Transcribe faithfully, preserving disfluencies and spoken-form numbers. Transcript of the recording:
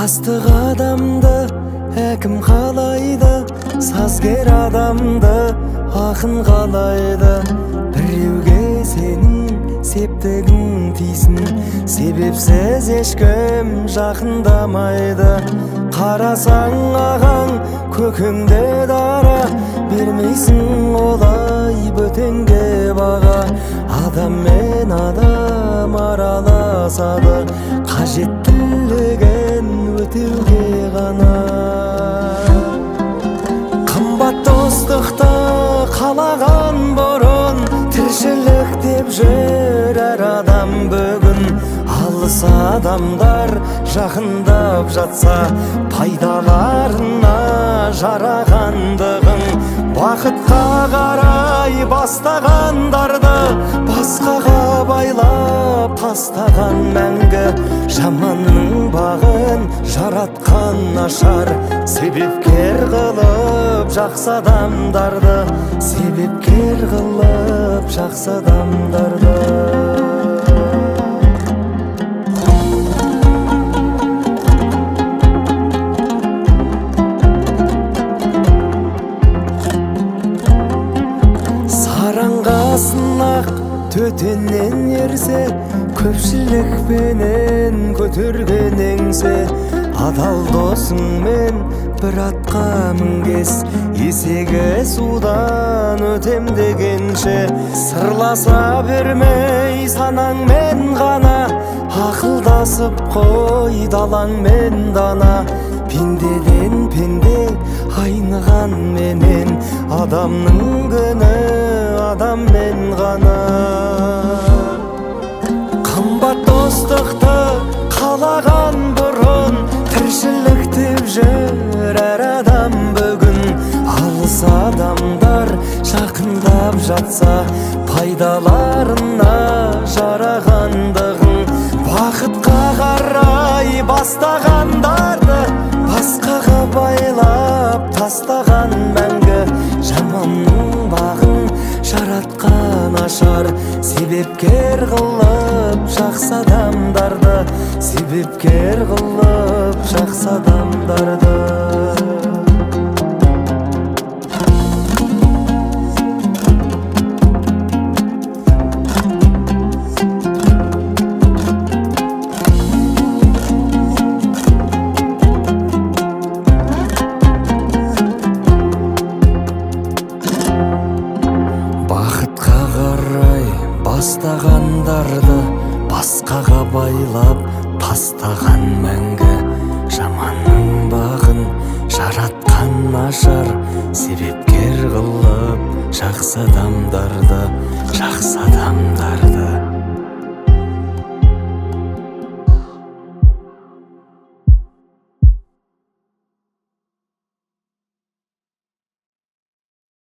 Бастық адамды әкім қалайды, сазгер адамды ақын қалайды. Біреуге сенің септігің тисін, себепсіз ешкім жақындамайды. Қарасаң ағаң көкіңде дара, бермейсің олай бөтенге баға. Адам мен адам араласады, қажеттілігін өтеуге ғана. Қымбат достықты қалаған бұрын, тіршілік деп жүр әр адам бүгін. Алыс адамдар жақындап жатса, пайдаларына жарағандығың. Бақытқа қарай бастағандарды басқаға байлап тастаған мәңгі. Жаманның бағын жаратқан ашар, себепкер қылып жақсы адамдарды, себепкер қылып жақсы адамдарды. Сынақ төтеннен ерсе, көпшілікпенен көтерген еңсе. Адал досыңмен бір атқа мінгес, есегі судан өтем дегенше. Сырласа бермей санаңмен ғана, ақылдасып қой далаңмен дана. Пендеден пенде айныған менен, адамның күні адаммен ғана. Қымбат достықты қалаған бұрын, тіршілік деп жүр әр адам бүгін. Алыс адамдар жақындап жатса, пайдаларына жарағандығың. Бақытқа қарай бастағандарды басқаға байлап тастаған мәңгі. Жаманның бағын жаратқан ашар, себепкер қылып жақсы адамдарды, себепкер қылып жақсы адамдарды. Бақытқа қарай бастағандарды басқаға байлап тастаған мәңгі. Жаманның бағын жаратқан ашар, себепкер қылып жақсы адамдарды, жақсы адамдарды.